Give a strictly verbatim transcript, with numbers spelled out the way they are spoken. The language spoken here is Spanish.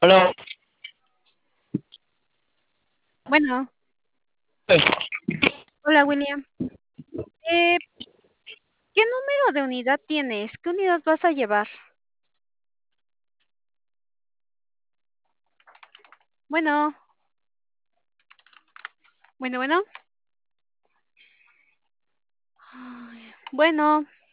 Hola, Bueno, eh, hola William. Eh, ¿Qué número de unidad tienes? ¿Qué unidad vas a llevar? Bueno, bueno, bueno. Ay, bueno.